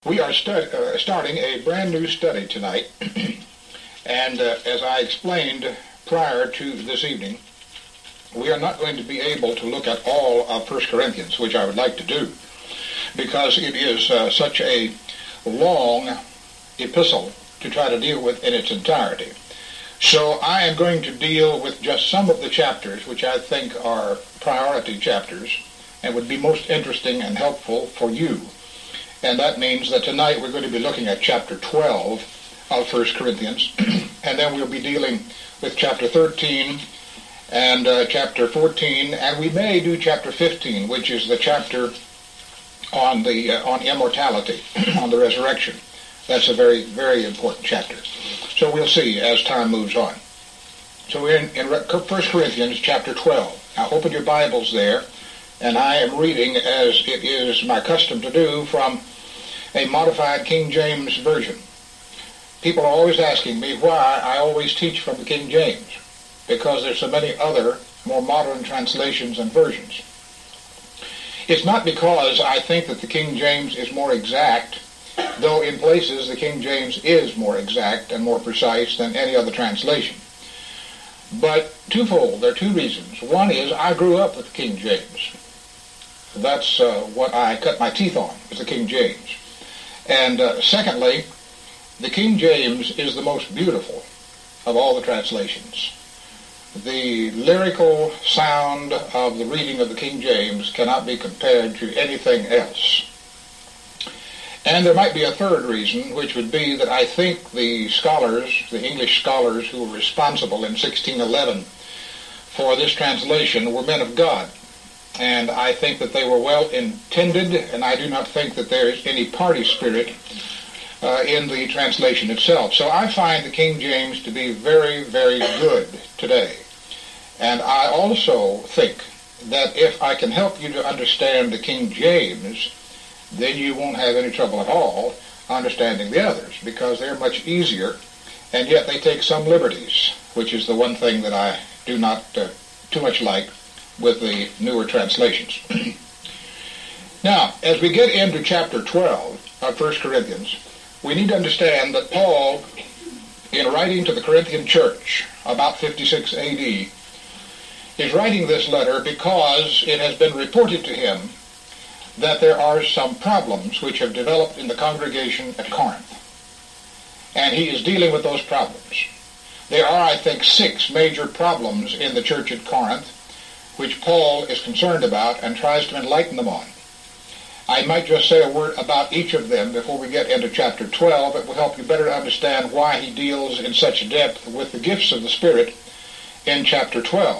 We are starting a brand new study tonight, and as I explained prior to this evening, we are not going to be able to look at all of 1 Corinthians, which I would like to do, because it is such a long epistle to try to deal with in its entirety. So I am going to deal with just some of the chapters which I think are priority chapters and would be most interesting and helpful for you. And that means that tonight we're going to be looking at chapter 12 of 1 Corinthians, and then we'll be dealing with chapter 13 and chapter 14, and we may do chapter 15, which is the chapter on immortality, on the resurrection. That's a very, very important chapter. So we'll see as time moves on. So we're in 1 Corinthians chapter 12. Now open your Bibles there, and I am reading, as it is my custom to do, from a modified King James Version. People are always asking me why I always teach from the King James, because there's so many other more modern translations and versions. It's not because I think that the King James is more exact, though in places the King James is more exact and more precise than any other translation. But twofold, there are two reasons. One is I grew up with the King James. That's what I cut my teeth on, was the King James. And secondly, the King James is the most beautiful of all the translations. The lyrical sound of the reading of the King James cannot be compared to anything else. And there might be a third reason, which would be that I think the scholars, the English scholars who were responsible in 1611 for this translation were men of God. And I think that they were well intended, and I do not think that there is any party spirit in the translation itself. So I find the King James to be very, very good today. And I also think that if I can help you to understand the King James, then you won't have any trouble at all understanding the others, because they're much easier, and yet they take some liberties, which is the one thing that I do not too much like with the newer translations. Now, as we get into chapter 12 of 1 Corinthians, we need to understand that Paul, in writing to the Corinthian church about 56 A.D., is writing this letter because it has been reported to him that there are some problems which have developed in the congregation at Corinth. And he is dealing with those problems. There are, I think, 6 major problems in the church at Corinth which Paul is concerned about and tries to enlighten them on. I might just say a word about each of them before we get into chapter 12. It will help you better understand why he deals in such depth with the gifts of the Spirit in chapter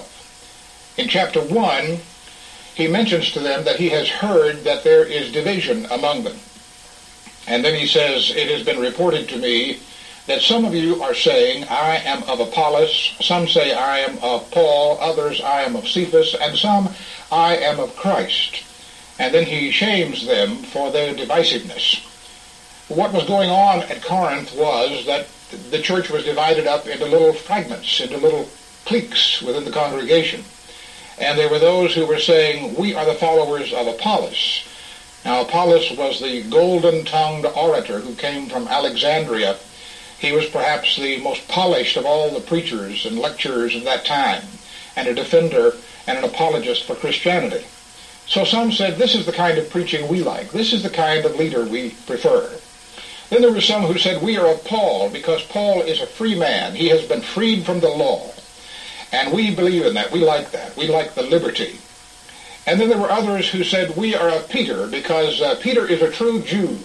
12. In chapter 1, he mentions to them that he has heard that there is division among them. And then he says, it has been reported to me that some of you are saying, I am of Apollos, some say I am of Paul, others I am of Cephas, and some I am of Christ. And then he shames them for their divisiveness. What was going on at Corinth was that the church was divided up into little fragments, into little cliques within the congregation. And there were those who were saying, we are the followers of Apollos. Now Apollos was the golden-tongued orator who came from Alexandria. He was perhaps the most polished of all the preachers and lecturers of that time, and a defender and an apologist for Christianity. So some said, this is the kind of preaching we like. This is the kind of leader we prefer. Then there were some who said, we are of Paul, because Paul is a free man. He has been freed from the law. And we believe in that. We like that. We like the liberty. And then there were others who said, we are of Peter, because Peter is a true Jew.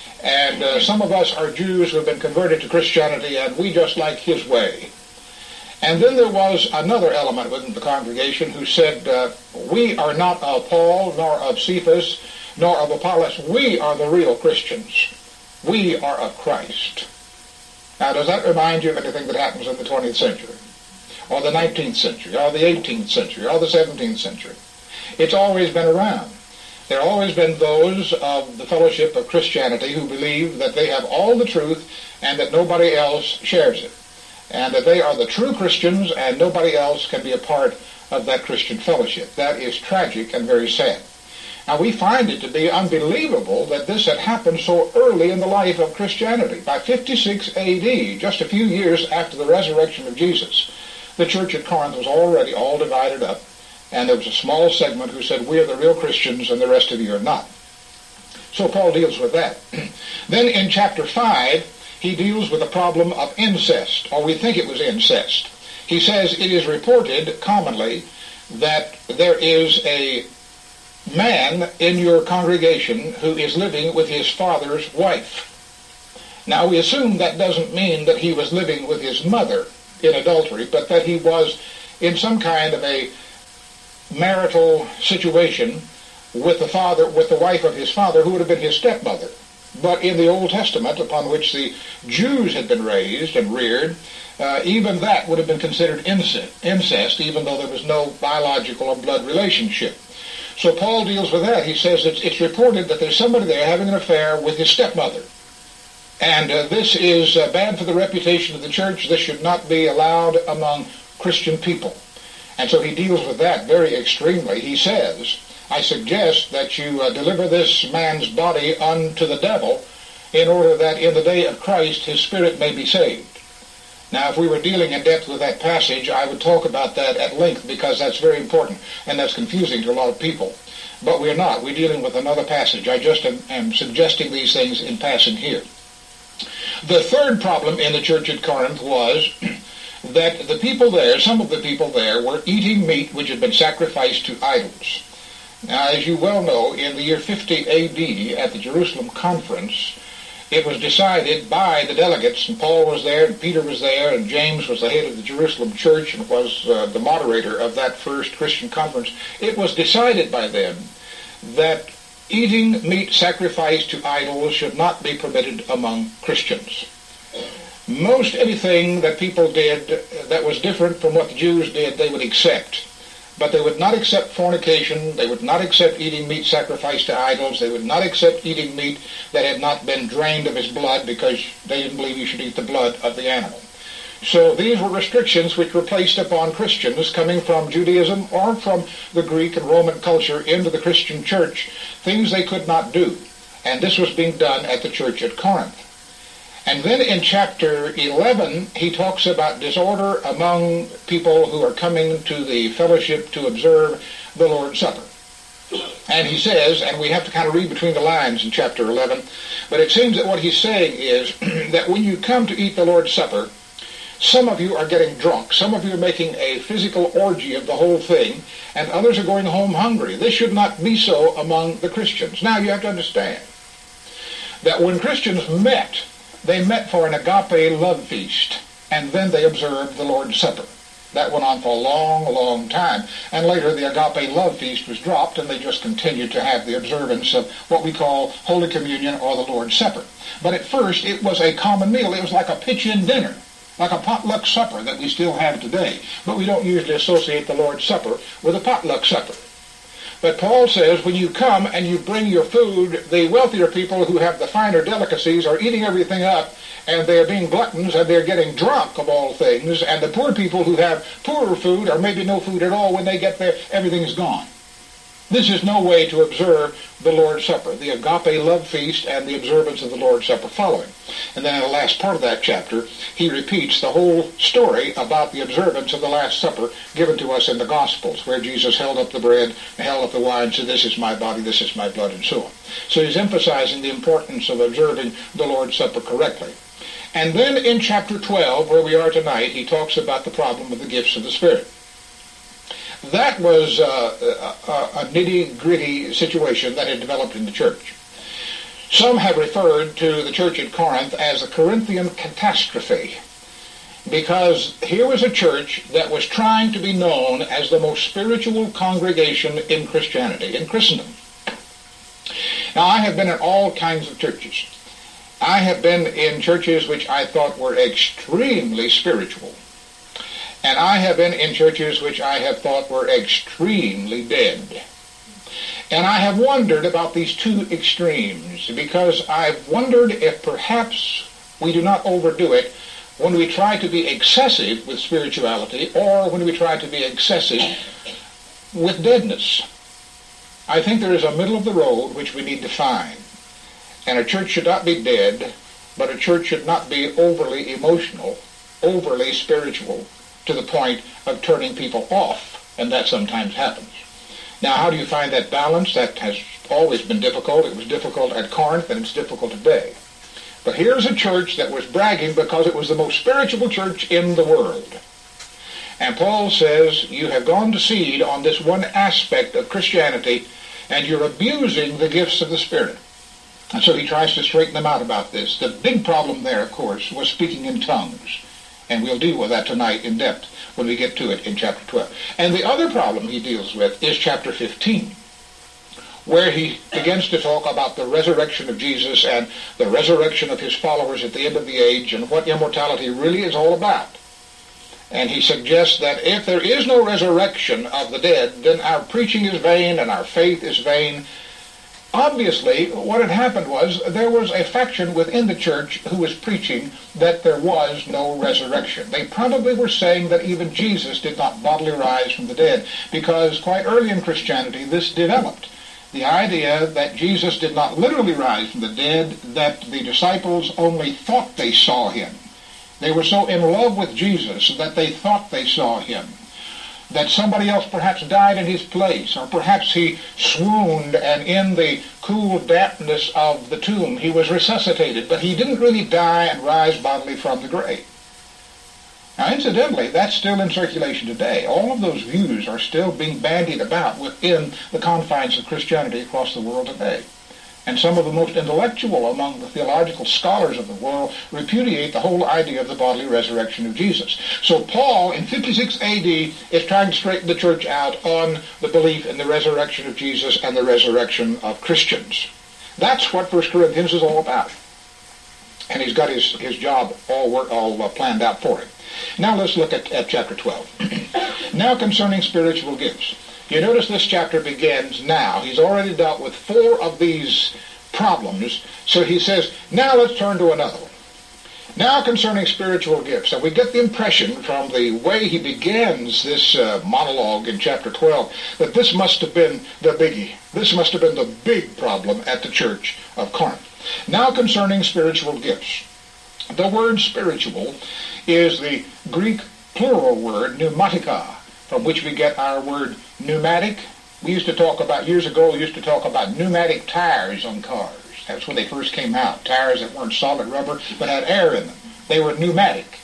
And some of us are Jews who have been converted to Christianity, and we just like his way. And then there was another element within the congregation who said, we are not of Paul, nor of Cephas, nor of Apollos. We are the real Christians. We are of Christ. Now, does that remind you of anything that happens in the 20th century, or the 19th century, or the 18th century, or the 17th century? It's always been around. There have always been those of the fellowship of Christianity who believe that they have all the truth and that nobody else shares it, and that they are the true Christians and nobody else can be a part of that Christian fellowship. That is tragic and very sad. Now, we find it to be unbelievable that this had happened so early in the life of Christianity. By 56 A.D., just a few years after the resurrection of Jesus, the church at Corinth was already all divided up, and there was a small segment who said, we're the real Christians and the rest of you are not. So Paul deals with that. Then in chapter 5, he deals with the problem of incest, or we think it was incest. He says, it is reported commonly that there is a man in your congregation who is living with his father's wife. Now, we assume that doesn't mean that he was living with his mother in adultery, but that he was in some kind of a marital situation with the wife of his father, who would have been his stepmother. But in the Old Testament, upon which the Jews had been raised and reared, even that would have been considered incest, even though there was no biological or blood relationship. So Paul deals with that. He says it's reported that there's somebody there having an affair with his stepmother. And this is bad for the reputation of the church. This should not be allowed among Christian people. And so he deals with that very extremely. He says, I suggest that you deliver this man's body unto the devil in order that in the day of Christ his spirit may be saved. Now, if we were dealing in depth with that passage, I would talk about that at length because that's very important and that's confusing to a lot of people. But we're not. We're dealing with another passage. I just am suggesting these things in passing here. The third problem in the church at Corinth was that the people there, some of the people there, were eating meat which had been sacrificed to idols. Now, as you well know, in the year 50 A.D., at the Jerusalem Conference, it was decided by the delegates, and Paul was there, and Peter was there, and James was the head of the Jerusalem church and was the moderator of that first Christian conference. It was decided by them that eating meat sacrificed to idols should not be permitted among Christians. Most anything that people did that was different from what the Jews did, they would accept. But they would not accept fornication, they would not accept eating meat sacrificed to idols, they would not accept eating meat that had not been drained of its blood because they didn't believe you should eat the blood of the animal. So these were restrictions which were placed upon Christians coming from Judaism or from the Greek and Roman culture into the Christian church, things they could not do. And this was being done at the church at Corinth. And then in chapter 11, he talks about disorder among people who are coming to the fellowship to observe the Lord's Supper. And he says, and we have to kind of read between the lines in chapter 11, but it seems that what he's saying is that when you come to eat the Lord's Supper, some of you are getting drunk. Some of you are making a physical orgy of the whole thing, and others are going home hungry. This should not be so among the Christians. Now, you have to understand that when Christians met, they met for an agape love feast, and then they observed the Lord's Supper. That went on for a long, long time. And later the agape love feast was dropped, and they just continued to have the observance of what we call Holy Communion or the Lord's Supper. But at first it was a common meal. It was like a pitch-in dinner, like a potluck supper that we still have today. But we don't usually associate the Lord's Supper with a potluck supper. But Paul says when you come and you bring your food, the wealthier people who have the finer delicacies are eating everything up, and they're being gluttons, and they're getting drunk of all things, and the poor people who have poorer food, or maybe no food at all, when they get there, everything's gone. This is no way to observe the Lord's Supper, the agape love feast and the observance of the Lord's Supper following. And then in the last part of that chapter, he repeats the whole story about the observance of the Last Supper given to us in the Gospels, where Jesus held up the bread, held up the wine, and said, this is my body, this is my blood, and so on. So he's emphasizing the importance of observing the Lord's Supper correctly. And then in chapter 12, where we are tonight, he talks about the problem of the gifts of the Spirit. That was a nitty-gritty situation that had developed in the church. Some have referred to the church at Corinth as the Corinthian catastrophe, because here was a church that was trying to be known as the most spiritual congregation in Christianity, in Christendom. Now, I have been in all kinds of churches. I have been in churches which I thought were extremely spiritual. And I have been in churches which I have thought were extremely dead. And I have wondered about these two extremes, because I've wondered if perhaps we do not overdo it when we try to be excessive with spirituality, or when we try to be excessive with deadness. I think there is a middle of the road which we need to find. And a church should not be dead, but a church should not be overly emotional, overly spiritual, to the point of turning people off, and that sometimes happens. Now, how do you find that balance? That has always been difficult. It was difficult at Corinth, and it's difficult today. But here's a church that was bragging because it was the most spiritual church in the world. And Paul says, you have gone to seed on this one aspect of Christianity, and you're abusing the gifts of the Spirit. And so he tries to straighten them out about this. The big problem there, of course, was speaking in tongues. And we'll deal with that tonight in depth when we get to it in chapter 12. And the other problem he deals with is chapter 15, where he begins to talk about the resurrection of Jesus and the resurrection of his followers at the end of the age and what immortality really is all about. And he suggests that if there is no resurrection of the dead, then our preaching is vain and our faith is vain. Obviously, what had happened was there was a faction within the church who was preaching that there was no resurrection. They probably were saying that even Jesus did not bodily rise from the dead, because quite early in Christianity this developed. The idea that Jesus did not literally rise from the dead, that the disciples only thought they saw him. They were so in love with Jesus that they thought they saw him. That somebody else perhaps died in his place, or perhaps he swooned and in the cool dampness of the tomb he was resuscitated, but he didn't really die and rise bodily from the grave. Now, incidentally, that's still in circulation today. All of those views are still being bandied about within the confines of Christianity across the world today. And some of the most intellectual among the theological scholars of the world repudiate the whole idea of the bodily resurrection of Jesus. So Paul, in 56 A.D., is trying to straighten the church out on the belief in the resurrection of Jesus and the resurrection of Christians. That's what 1 Corinthians is all about. And he's got his job all planned out for him. Now let's look at chapter 12. Now concerning spiritual gifts. You notice this chapter begins now. He's already dealt with 4 of these problems. So he says, now let's turn to another one. Now concerning spiritual gifts. And we get the impression from the way he begins this monologue in chapter 12 that this must have been the biggie. This must have been the big problem at the church of Corinth. Now concerning spiritual gifts. The word spiritual is the Greek plural word pneumatika, from which we get our word pneumatic. Years ago, we used to talk about pneumatic tires on cars. That's when they first came out. Tires that weren't solid rubber, but had air in them. They were pneumatic.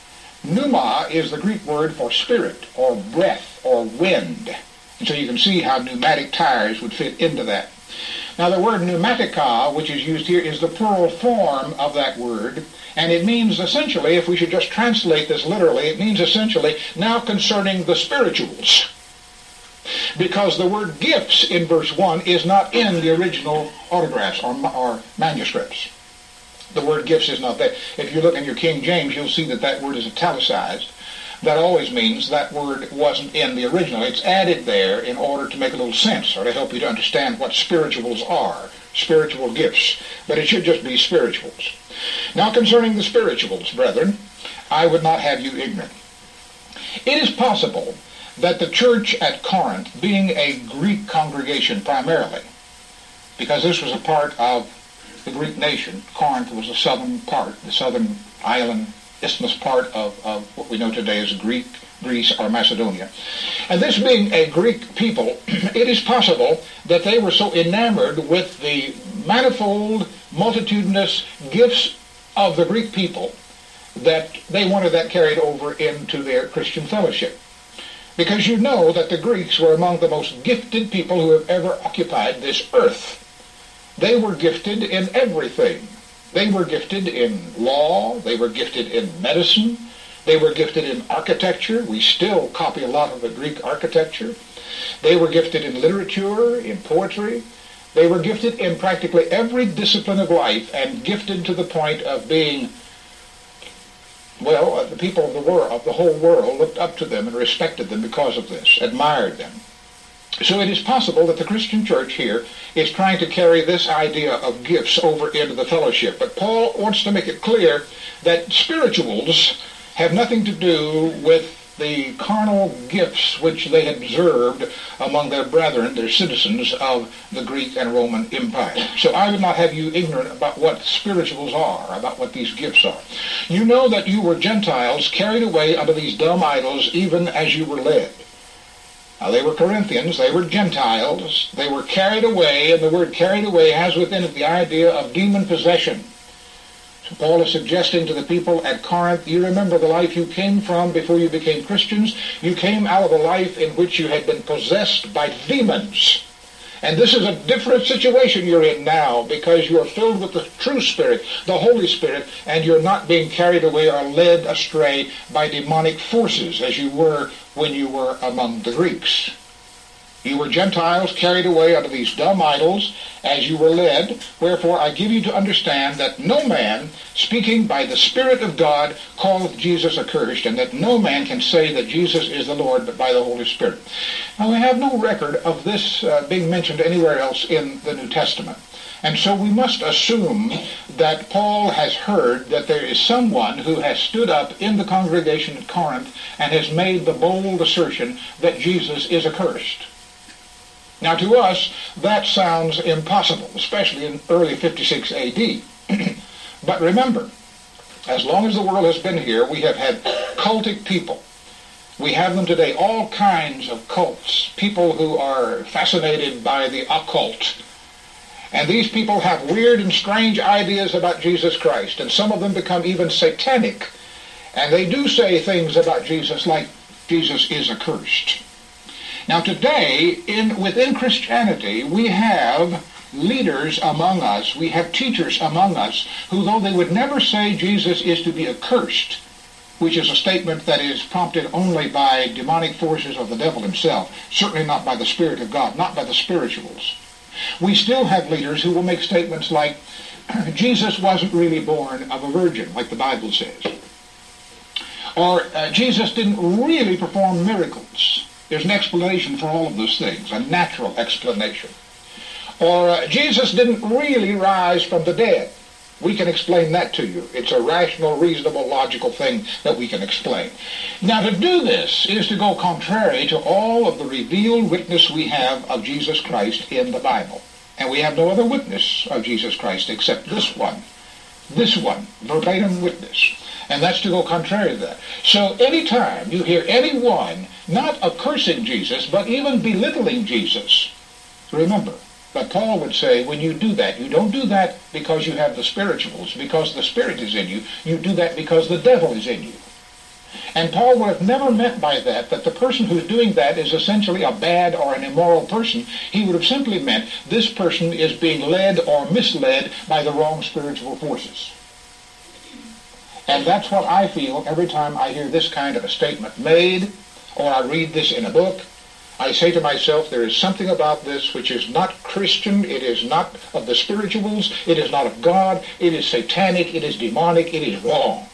Pneuma is the Greek word for spirit, or breath, or wind. And so you can see how pneumatic tires would fit into that. Now the word pneumatica, which is used here, is the plural form of that word. And it means essentially, if we should just translate this literally, it means essentially, now concerning the spirituals. Because the word gifts in verse 1 is not in the original autographs or manuscripts. The word gifts is not there. If you look in your King James, you'll see that that word is italicized. That always means that word wasn't in the original. It's added there in order to make a little sense, or to help you to understand what spirituals are, spiritual gifts. But it should just be spirituals. Now concerning the spirituals, brethren, I would not have you ignorant. It is possible that the church at Corinth, being a Greek congregation primarily, because this was a part of the Greek nation, Corinth was the southern part, the southern island, isthmus part of what we know today as Greece or Macedonia. And this being a Greek people, it is possible that they were so enamored with the manifold, multitudinous gifts of the Greek people that they wanted that carried over into their Christian fellowship. Because you know that the Greeks were among the most gifted people who have ever occupied this earth. They were gifted in everything. They were gifted in law. They were gifted in medicine. They were gifted in architecture. We still copy a lot of the Greek architecture. They were gifted in literature, in poetry. They were gifted in practically every discipline of life, and gifted to the point of being, well, the people of the whole world looked up to them and respected them because of this, admired them. So it is possible that the Christian church here is trying to carry this idea of gifts over into the fellowship. But Paul wants to make it clear that spirituals have nothing to do with the carnal gifts which they had observed among their brethren, their citizens of the Greek and Roman Empire. So I would not have you ignorant about what spirituals are, about what these gifts are. You know that you were Gentiles carried away unto these dumb idols, even as you were led. Now, they were Corinthians, they were Gentiles, they were carried away, and the word carried away has within it the idea of demon possession. So Paul is suggesting to the people at Corinth, you remember the life you came from before you became Christians? You came out of a life in which you had been possessed by demons. And this is a different situation you're in now, because you're filled with the true Spirit, the Holy Spirit, and you're not being carried away or led astray by demonic forces as you were when you were among the Greeks. You were Gentiles carried away unto these dumb idols as you were led. Wherefore I give you to understand that no man, speaking by the Spirit of God, calleth Jesus accursed, and that no man can say that Jesus is the Lord but by the Holy Spirit. Now we have no record of this being mentioned anywhere else in the New Testament. And so we must assume that Paul has heard that there is someone who has stood up in the congregation at Corinth and has made the bold assertion that Jesus is accursed. Now to us, that sounds impossible, especially in early 56 A.D. But remember, as long as the world has been here, we have had cultic people. We have them today, all kinds of cults, people who are fascinated by the occult. And these people have weird and strange ideas about Jesus Christ, and some of them become even satanic. And they do say things about Jesus like Jesus is accursed. Now today, within Christianity, we have leaders among us, we have teachers among us, who though they would never say Jesus is to be accursed, which is a statement that is prompted only by demonic forces of the devil himself, certainly not by the Spirit of God, not by the spirituals. We still have leaders who will make statements like, Jesus wasn't really born of a virgin, like the Bible says. Or Jesus didn't really perform miracles. There's an explanation for all of those things, a natural explanation. Or Jesus didn't really rise from the dead. We can explain that to you. It's a rational, reasonable, logical thing that we can explain. Now, to do this is to go contrary to all of the revealed witness we have of Jesus Christ in the Bible. And we have no other witness of Jesus Christ except this one, verbatim witness. And that's to go contrary to that. So anytime you hear anyone not accursing Jesus, but even belittling Jesus, remember that Paul would say, when you do that, you don't do that because you have the spirituals, because the Spirit is in you. You do that because the devil is in you. And Paul would have never meant by that the person who's doing that is essentially a bad or an immoral person. He would have simply meant this person is being led or misled by the wrong spiritual forces. And that's what I feel every time I hear this kind of a statement made, or I read this in a book. I say to myself, there is something about this which is not Christian, it is not of the spirituals, it is not of God, it is satanic, it is demonic, it is wrong.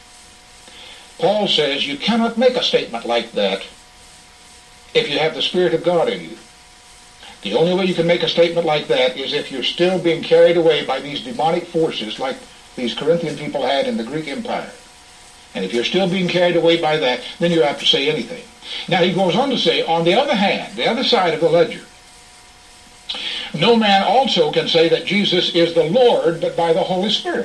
Paul says you cannot make a statement like that if you have the Spirit of God in you. The only way you can make a statement like that is if you're still being carried away by these demonic forces like these Corinthian people had in the Greek Empire. And if you're still being carried away by that, then you have to say anything. Now he goes on to say, on the other hand, the other side of the ledger, no man also can say that Jesus is the Lord but by the Holy Spirit.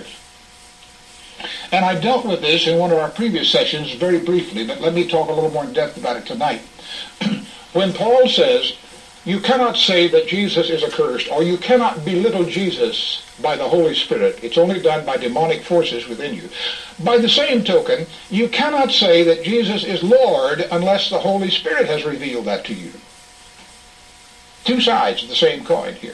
And I dealt with this in one of our previous sessions very briefly, but let me talk a little more in depth about it tonight. When Paul says, you cannot say that Jesus is accursed, or you cannot belittle Jesus by the Holy Spirit. It's only done by demonic forces within you. By the same token, you cannot say that Jesus is Lord unless the Holy Spirit has revealed that to you. Two sides of the same coin here.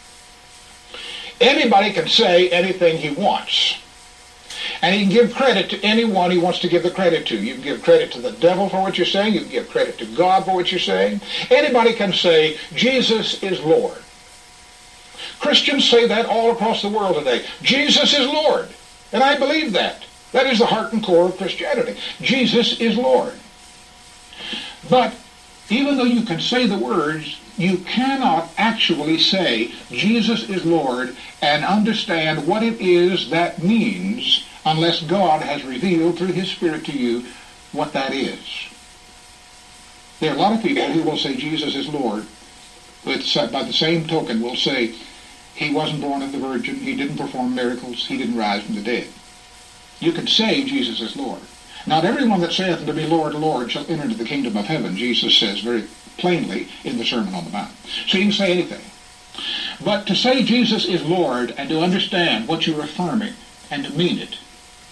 Anybody can say anything he wants. And he can give credit to anyone he wants to give the credit to. You can give credit to the devil for what you're saying. You can give credit to God for what you're saying. Anybody can say, Jesus is Lord. Christians say that all across the world today. Jesus is Lord. And I believe that. That is the heart and core of Christianity. Jesus is Lord. But even though you can say the words, you cannot actually say Jesus is Lord and understand what it is that means unless God has revealed through his Spirit to you what that is. There are a lot of people who will say Jesus is Lord, but by the same token will say he wasn't born of the Virgin, he didn't perform miracles, he didn't rise from the dead. You can say Jesus is Lord. Not everyone that saith unto me, Lord, Lord, shall enter into the kingdom of heaven, Jesus says very plainly in the Sermon on the Mount. So you can say anything. But to say Jesus is Lord and to understand what you're affirming and to mean it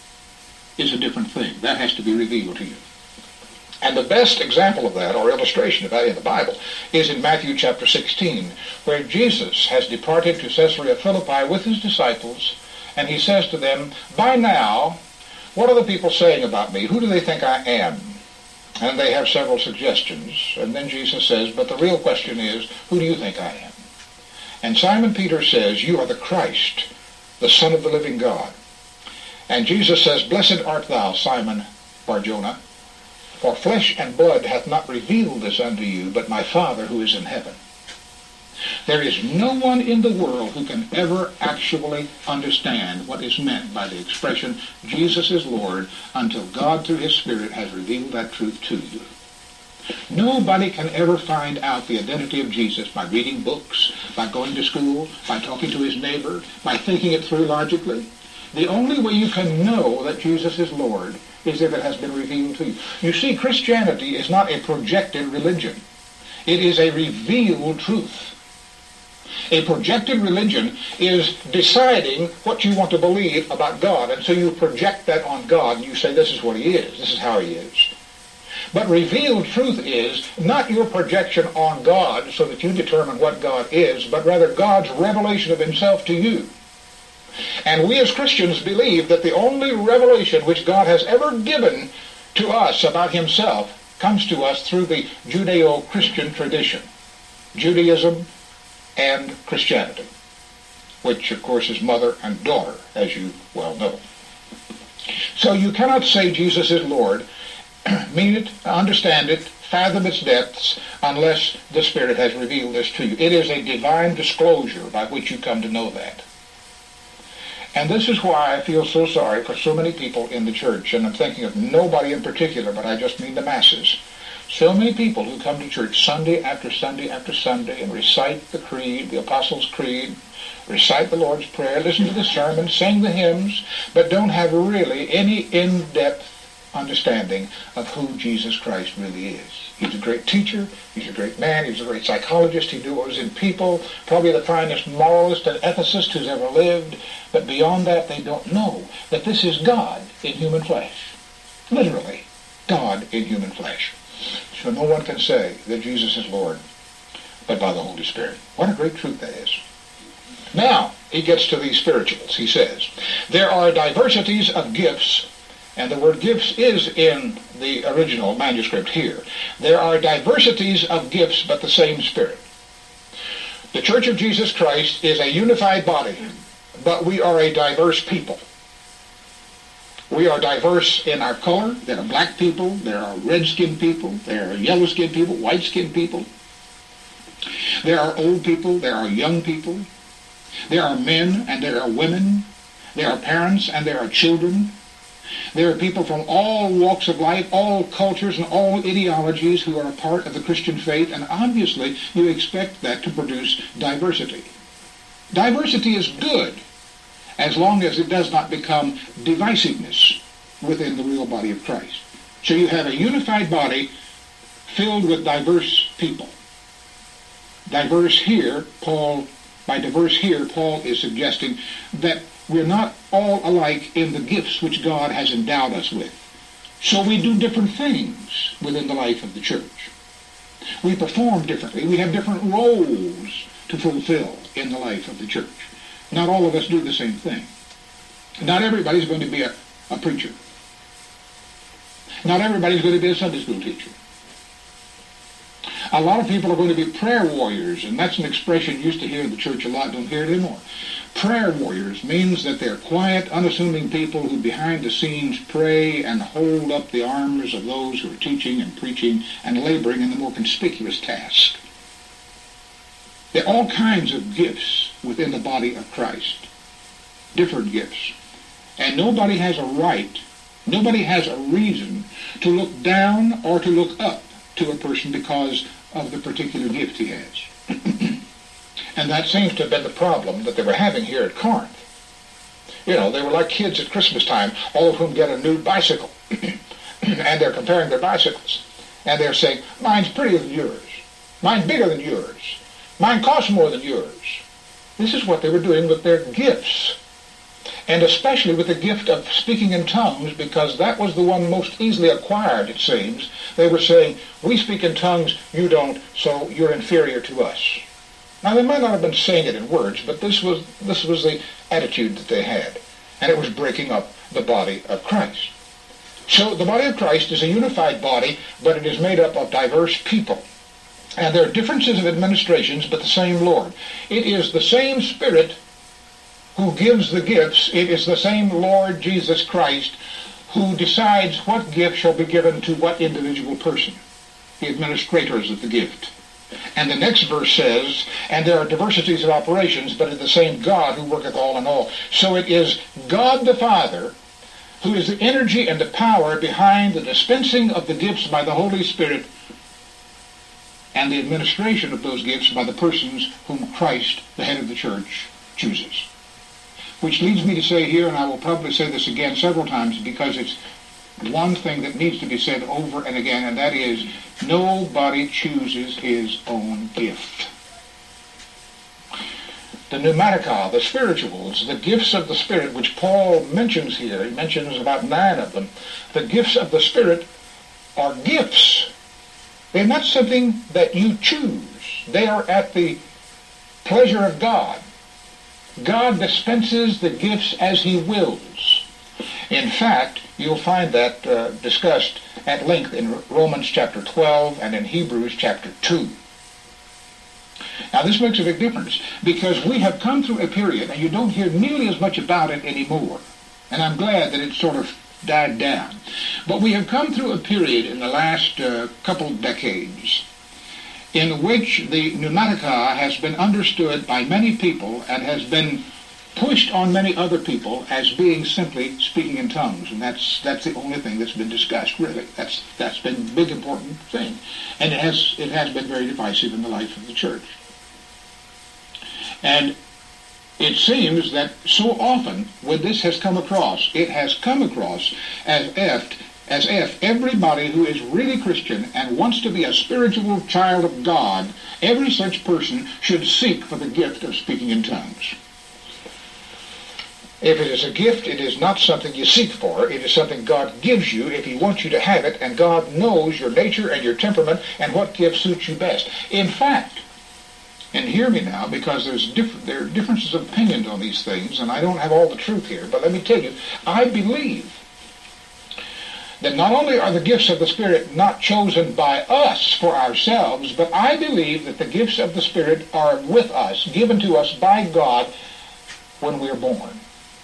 is a different thing. That has to be revealed to you. And the best example of that, or illustration of that in the Bible, is in Matthew chapter 16, where Jesus has departed to Caesarea Philippi with his disciples, and he says to them, by now, what are the people saying about me? Who do they think I am? And they have several suggestions. And then Jesus says, but the real question is, who do you think I am? And Simon Peter says, you are the Christ, the Son of the living God. And Jesus says, blessed art thou, Simon Bar-Jonah, for flesh and blood hath not revealed this unto you, but my Father who is in heaven. There is no one in the world who can ever actually understand what is meant by the expression, Jesus is Lord, until God through his Spirit has revealed that truth to you. Nobody can ever find out the identity of Jesus by reading books, by going to school, by talking to his neighbor, by thinking it through logically. The only way you can know that Jesus is Lord is if it has been revealed to you. You see, Christianity is not a projected religion. It is a revealed truth. A projected religion is deciding what you want to believe about God, and so you project that on God, and you say, this is what he is, this is how he is. But revealed truth is not your projection on God so that you determine what God is, but rather God's revelation of himself to you. And we as Christians believe that the only revelation which God has ever given to us about himself comes to us through the Judeo-Christian tradition, Judaism and Christianity, which of course is mother and daughter, as you well know. So you cannot say Jesus is Lord, mean it, understand it, fathom its depths, unless the Spirit has revealed this to you. It is a divine disclosure by which you come to know that. And this is why I feel so sorry for so many people in the church, and I'm thinking of nobody in particular, but I just mean the masses. So many people who come to church Sunday after Sunday after Sunday and recite the creed, the Apostles' Creed, recite the Lord's Prayer, listen to the sermon, sing the hymns, but don't have really any in-depth understanding of who Jesus Christ really is. He's a great teacher, he's a great man, he's a great psychologist, he knows in people, probably the finest moralist and ethicist who's ever lived, but beyond that they don't know that this is God in human flesh. Literally, God in human flesh. So no one can say that Jesus is Lord but by the Holy Spirit. What a great truth that is. Now, he gets to these spirituals. He says, there are diversities of gifts, and the word gifts is in the original manuscript here. There are diversities of gifts, but the same Spirit. The Church of Jesus Christ is a unified body, but we are a diverse people. We are diverse in our color. There are black people, there are red-skinned people, there are yellow-skinned people, white-skinned people. There are old people, there are young people. There are men and there are women. There are parents and there are children. There are people from all walks of life, all cultures, and all ideologies who are a part of the Christian faith, and obviously you expect that to produce diversity. Diversity is good, as long as it does not become divisiveness within the real body of Christ. So you have a unified body filled with diverse people. Diverse here, by diverse here, Paul is suggesting that we're not all alike in the gifts which God has endowed us with. So we do different things within the life of the church. We perform differently. We have different roles to fulfill in the life of the church. Not all of us do the same thing. Not everybody's going to be a preacher. Not everybody's going to be a Sunday school teacher. A lot of people are going to be prayer warriors, and that's an expression you used to hear in the church a lot, don't hear it anymore. Prayer warriors means that they're quiet, unassuming people who behind the scenes pray and hold up the arms of those who are teaching and preaching and laboring in the more conspicuous task. There are all kinds of gifts within the body of Christ, different gifts. And nobody has a right, nobody has a reason to look down or to look up to a person because of the particular gift he has. And that seems to have been the problem that they were having here at Corinth. You know, they were like kids at Christmas time, all of whom get a new bicycle. And they're comparing their bicycles. And they're saying, mine's prettier than yours. Mine's bigger than yours. Mine costs more than yours. This is what they were doing with their gifts. And especially with the gift of speaking in tongues, because that was the one most easily acquired, it seems. They were saying, we speak in tongues, you don't, so you're inferior to us. Now, they might not have been saying it in words, but this was the attitude that they had. And it was breaking up the body of Christ. So the body of Christ is a unified body, but it is made up of diverse people. And there are differences of administrations, but the same Lord. It is the same Spirit who gives the gifts. It is the same Lord Jesus Christ who decides what gift shall be given to what individual person, the administrators of the gift. And the next verse says, and there are diversities of operations, but it is the same God who worketh all in all. So it is God the Father who is the energy and the power behind the dispensing of the gifts by the Holy Spirit and the administration of those gifts by the persons whom Christ, the head of the church, chooses. Which leads me to say here, and I will probably say this again several times because it's one thing that needs to be said over and again, and that is, nobody chooses his own gift. The pneumatica, the spirituals, the gifts of the Spirit, which Paul mentions here, he mentions about 9 of them. The gifts of the Spirit are gifts. They're not something that you choose. They are at the pleasure of God. God dispenses the gifts as he wills. In fact, you'll find that discussed at length in Romans chapter 12 and in Hebrews chapter 2. Now, this makes a big difference because we have come through a period, and you don't hear nearly as much about it anymore. And I'm glad that it sort of died down. But we have come through a period in the last couple of decades in which the pneumatica has been understood by many people and has been pushed on many other people as being simply speaking in tongues. And that's the only thing that's been discussed, really. That's been a big, important thing. And it has been very divisive in the life of the church. And it seems that so often when this has come across, it has come across as if everybody who is really Christian and wants to be a spiritual child of God, every such person should seek for the gift of speaking in tongues. If it is a gift, it is not something you seek for. It is something God gives you if he wants you to have it, and God knows your nature and your temperament and what gift suits you best. In fact, and hear me now, because there are differences of opinion on these things, and I don't have all the truth here, but let me tell you, I believe that not only are the gifts of the Spirit not chosen by us for ourselves, but I believe that the gifts of the Spirit are with us, given to us by God when we are born.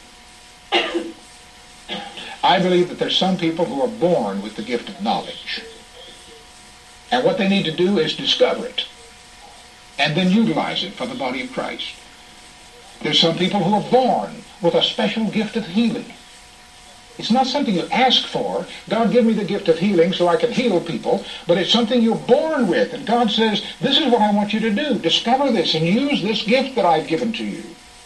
I believe that there's some people who are born with the gift of knowledge. And what they need to do is discover it and then utilize it for the body of Christ. There's some people who are born with a special gift of healing. It's not something you ask for. God give me the gift of healing so I can heal people, but it's something you're born with. And God says, this is what I want you to do. Discover this and use this gift that I've given to you.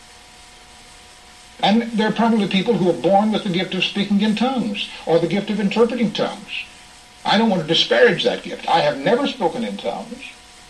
And there are probably people who are born with the gift of speaking in tongues or the gift of interpreting tongues. I don't want to disparage that gift. I have never spoken in tongues.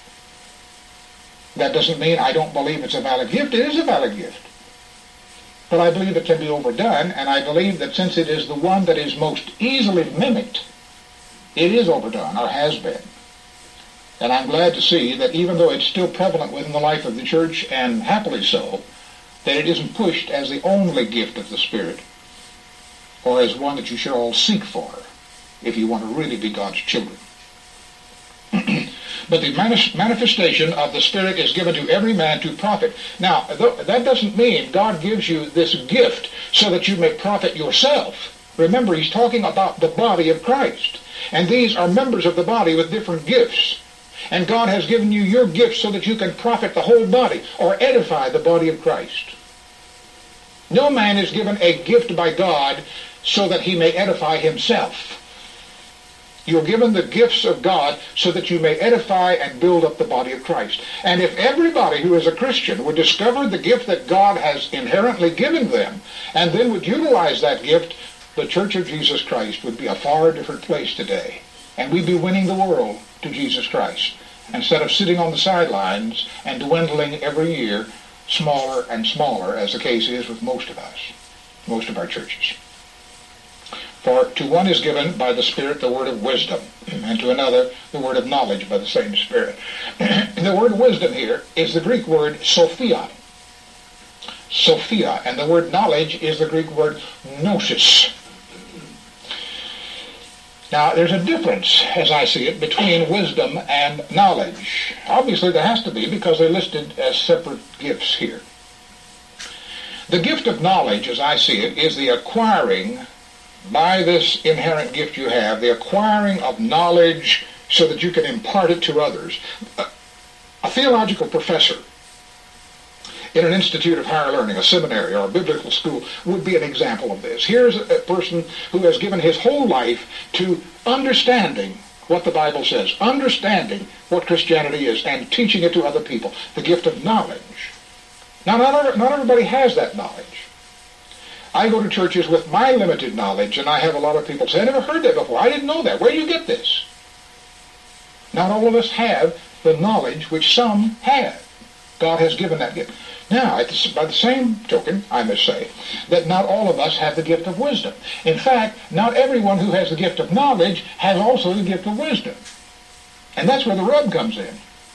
That doesn't mean I don't believe it's a valid gift. It is a valid gift. But I believe it can be overdone, and I believe that since it is the one that is most easily mimicked, it is overdone, or has been. And I'm glad to see that even though it's still prevalent within the life of the church, and happily so, that it isn't pushed as the only gift of the Spirit, or as one that you should all seek for, if you want to really be God's children. But the manifestation of the Spirit is given to every man to profit. Now, that doesn't mean God gives you this gift so that you may profit yourself. Remember, he's talking about the body of Christ. And these are members of the body with different gifts. And God has given you your gifts so that you can profit the whole body or edify the body of Christ. No man is given a gift by God so that he may edify himself. You're given the gifts of God so that you may edify and build up the body of Christ. And if everybody who is a Christian would discover the gift that God has inherently given them, and then would utilize that gift, the Church of Jesus Christ would be a far different place today. And we'd be winning the world to Jesus Christ, instead of sitting on the sidelines and dwindling every year smaller and smaller, as the case is with most of us, most of our churches. For to one is given by the Spirit the word of wisdom, and to another the word of knowledge by the same Spirit. The word wisdom here is the Greek word Sophia. Sophia, and the word knowledge is the Greek word gnosis. Now, there's a difference, as I see it, between wisdom and knowledge. Obviously, there has to be, because they're listed as separate gifts here. The gift of knowledge, as I see it, is the acquiring, by this inherent gift you have, the acquiring of knowledge so that you can impart it to others. A theological professor in an institute of higher learning, a seminary or a biblical school, would be an example of this. Here's a person who has given his whole life to understanding what the Bible says, understanding what Christianity is, and teaching it to other people, the gift of knowledge. Now, not everybody has that knowledge. I go to churches with my limited knowledge, and I have a lot of people say, I never heard that before. I didn't know that. Where do you get this? Not all of us have the knowledge which some have. God has given that gift. Now, by the same token, I must say that not all of us have the gift of wisdom. In fact, not everyone who has the gift of knowledge has also the gift of wisdom. And that's where the rub comes in.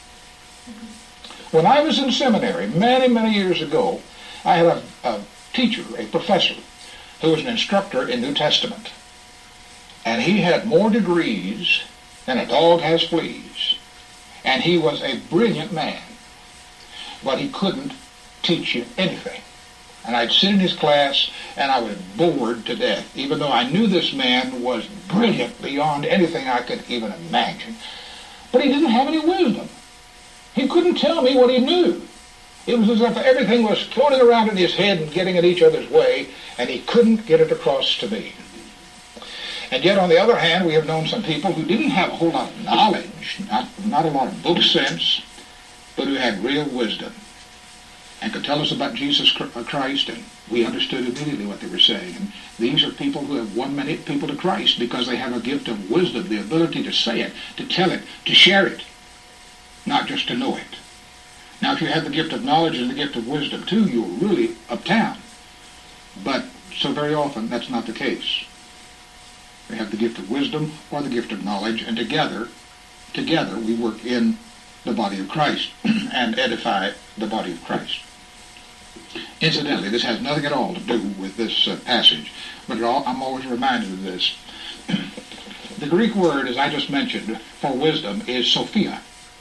When I was in seminary many, many years ago, I had a teacher, a professor, who was an instructor in New Testament. And he had more degrees than a dog has fleas. And he was a brilliant man. But he couldn't teach you anything. And I'd sit in his class, and I was bored to death, even though I knew this man was brilliant beyond anything I could even imagine. But he didn't have any wisdom. He couldn't tell me what he knew. It was as if everything was floating around in his head and getting in each other's way, and he couldn't get it across to me. And yet, on the other hand, we have known some people who didn't have a whole lot of knowledge, not a lot of book sense, but who had real wisdom and could tell us about Jesus Christ, and we understood immediately what they were saying. And these are people who have won many people to Christ because they have a gift of wisdom, the ability to say it, to tell it, to share it, not just to know it. Now, if you have the gift of knowledge and the gift of wisdom too, you're really uptown. But so very often, that's not the case. We have the gift of wisdom or the gift of knowledge, and together we work in the body of Christ and edify the body of Christ. Incidentally, this has nothing at all to do with this passage, but I'm always reminded of this. The Greek word, as I just mentioned, for wisdom is Sophia.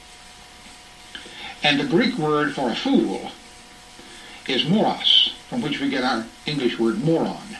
And the Greek word for a fool is moros, from which we get our English word moron.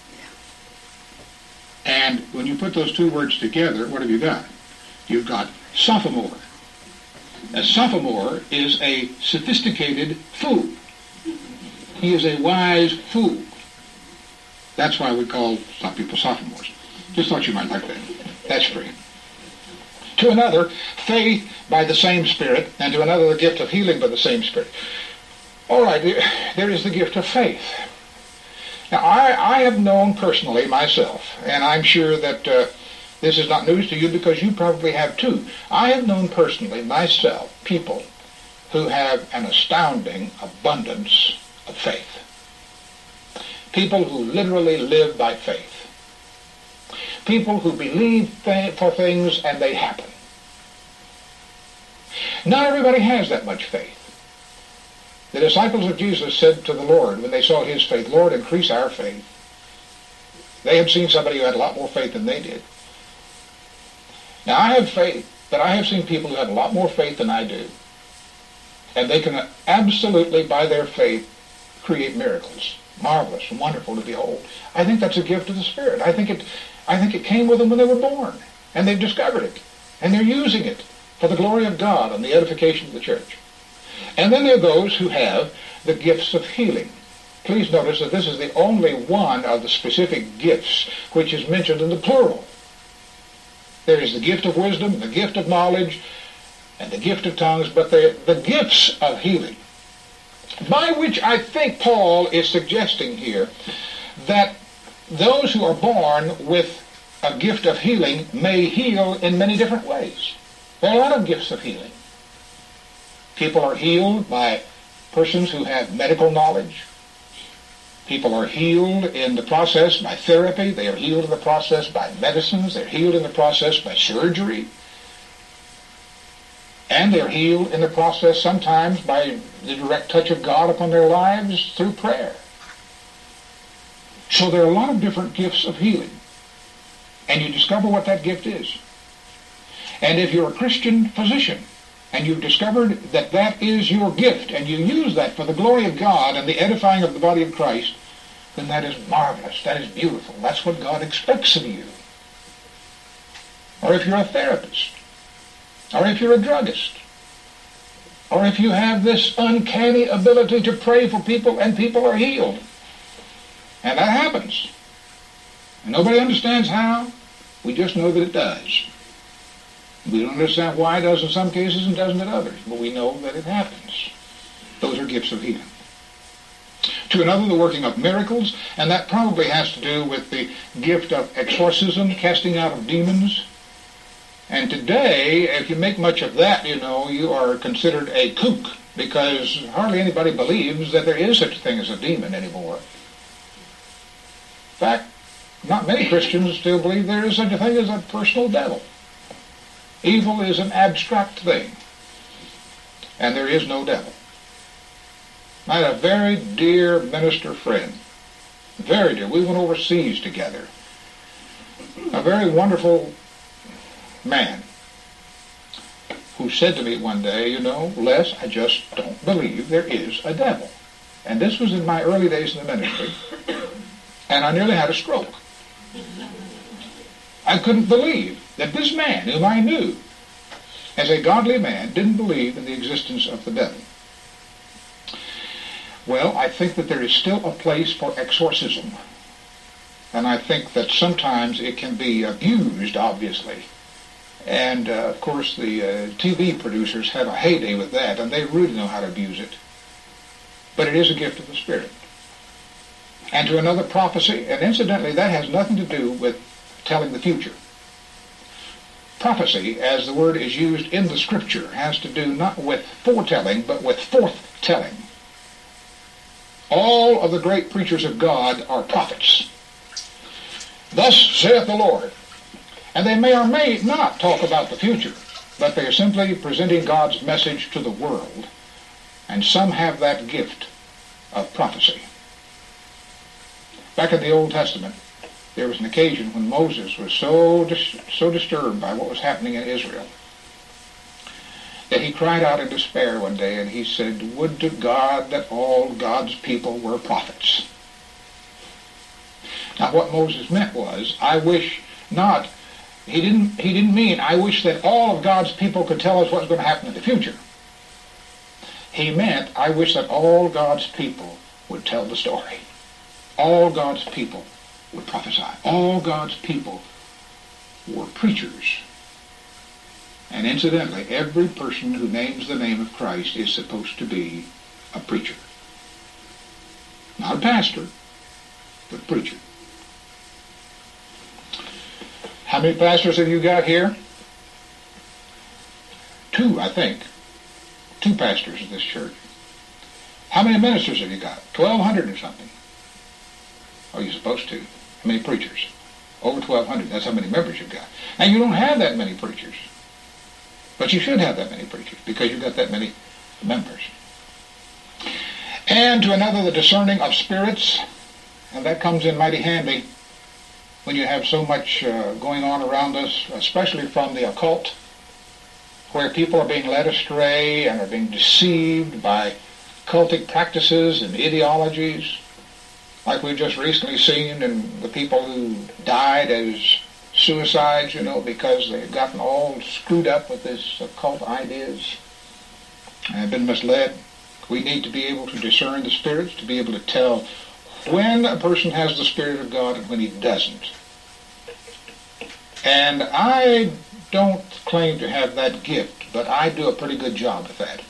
And when you put those two words together, what have you got? You've got sophomore. A sophomore is a sophisticated fool. He is a wise fool. That's why we call some people sophomores. Just thought you might like that. That's free. To another, faith by the same Spirit, and to another, the gift of healing by the same Spirit. All right, there is the gift of faith. Now, I have known personally myself, and I'm sure that this is not news to you because you probably have too. I have known personally myself people who have an astounding abundance of faith. People who literally live by faith. People who believe for things and they happen. Not everybody has that much faith. The disciples of Jesus said to the Lord when they saw his faith, Lord, increase our faith. They had seen somebody who had a lot more faith than they did. Now, I have faith, but I have seen people who have a lot more faith than I do. And they can absolutely, by their faith, create miracles. Marvelous and wonderful to behold. I think that's a gift of the Spirit. I think it came with them when they were born. And they've discovered it. And they're using it for the glory of God and the edification of the church. And then there are those who have the gifts of healing. Please notice that this is the only one of the specific gifts which is mentioned in the plural. There is the gift of wisdom, the gift of knowledge, and the gift of tongues, but the gifts of healing, by which I think Paul is suggesting here that those who are born with a gift of healing may heal in many different ways. There are a lot of gifts of healing. People are healed by persons who have medical knowledge. People are healed in the process by therapy. They are healed in the process by medicines. They're healed in the process by surgery. And they're healed in the process sometimes by the direct touch of God upon their lives through prayer. So there are a lot of different gifts of healing. And you discover what that gift is. And if you're a Christian physician, and you've discovered that that is your gift, and you use that for the glory of God and the edifying of the body of Christ, then that is marvelous. That is beautiful. That's what God expects of you. Or if you're a therapist, or if you're a druggist, or if you have this uncanny ability to pray for people and people are healed. And that happens. And nobody understands how. We just know that it does. We don't understand why it does in some cases and doesn't in others, but we know that it happens. Those are gifts of healing. To another, the working of miracles, and that probably has to do with the gift of exorcism, casting out of demons. And today, if you make much of that, you are considered a kook, because hardly anybody believes that there is such a thing as a demon anymore. In fact, not many Christians still believe there is such a thing as a personal devil. Evil is an abstract thing, and there is no devil. I had a very dear minister friend, very dear. We went overseas together. A very wonderful man who said to me one day, Les, I just don't believe there is a devil. And this was in my early days in the ministry, and I nearly had a stroke. I couldn't believe that this man, whom I knew as a godly man, didn't believe in the existence of the devil. Well, I think that there is still a place for exorcism. And I think that sometimes it can be abused, obviously. And, of course, the TV producers have a heyday with that, and they really know how to abuse it. But it is a gift of the Spirit. And to another, prophecy, and incidentally, that has nothing to do with telling the future. Prophecy, as the word is used in the Scripture, has to do not with foretelling, but with forthtelling. All of the great preachers of God are prophets. Thus saith the Lord. And they may or may not talk about the future, but they are simply presenting God's message to the world. And some have that gift of prophecy. Back in the Old Testament, there was an occasion when Moses was so disturbed by what was happening in Israel that he cried out in despair one day, and he said, "Would to God that all God's people were prophets." Now what Moses meant was, I wish not, he didn't mean, I wish that all of God's people could tell us what's going to happen in the future. He meant, I wish that all God's people would tell the story. All God's people would prophesy. All God's people were preachers. And incidentally, every person who names the name of Christ is supposed to be a preacher. Not a pastor, but a preacher. How many pastors have you got here? 2, I think. 2 pastors in this church. How many ministers have you got? 1,200 or something. Are you supposed to? How many preachers? Over 1,200. That's how many members you've got. Now, you don't have that many preachers. But you should have that many preachers because you've got that many members. And to another, the discerning of spirits. And that comes in mighty handy when you have so much going on around us, especially from the occult, where people are being led astray and are being deceived by cultic practices and ideologies, like we've just recently seen in the people who died as suicides, because they've gotten all screwed up with this occult ideas and have been misled. We need to be able to discern the spirits, to be able to tell when a person has the Spirit of God and when he doesn't. And I don't claim to have that gift, but I do a pretty good job at that.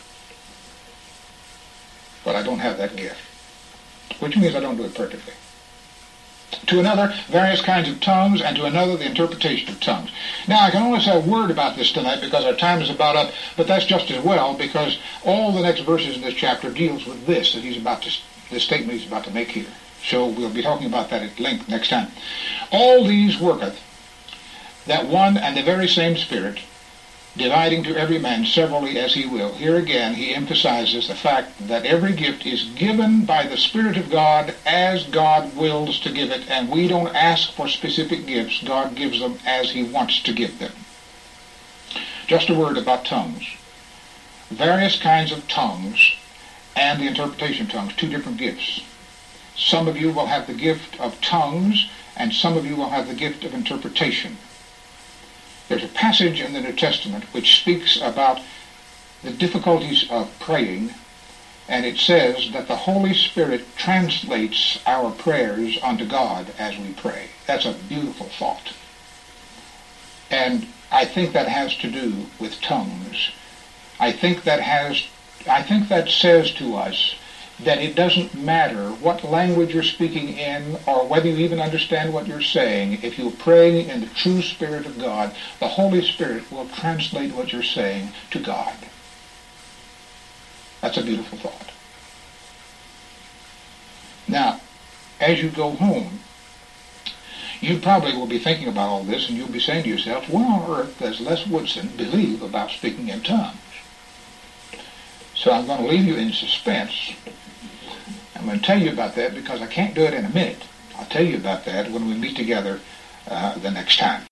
But I don't have that gift, which means I don't do it perfectly. To another, various kinds of tongues, and to another, the interpretation of tongues. Now, I can only say a word about this tonight because our time is about up, but that's just as well because all the next verses in this chapter deals with this statement he's about to make here. So we'll be talking about that at length next time. All these worketh that one and the very same Spirit, dividing to every man severally as he will. Here again he emphasizes the fact that every gift is given by the Spirit of God as God wills to give it, and we don't ask for specific gifts. God gives them as he wants to give them. Just a word about tongues. Various kinds of tongues and the interpretation of tongues, two different gifts. Some of you will have the gift of tongues, and some of you will have the gift of interpretation. There's a passage in the New Testament which speaks about the difficulties of praying, and it says that the Holy Spirit translates our prayers unto God as we pray. That's a beautiful thought. And I think that has to do with tongues. I think that says to us that it doesn't matter what language you're speaking in or whether you even understand what you're saying. If you're praying in the true Spirit of God, the Holy Spirit will translate what you're saying to God. That's a beautiful thought. Now, as you go home, you probably will be thinking about all this, and you'll be saying to yourself, what on earth does Les Woodson believe about speaking in tongues? So I'm going to leave you in suspense. I'm going to tell you about that because I can't do it in a minute. I'll tell you about that when we meet together the next time.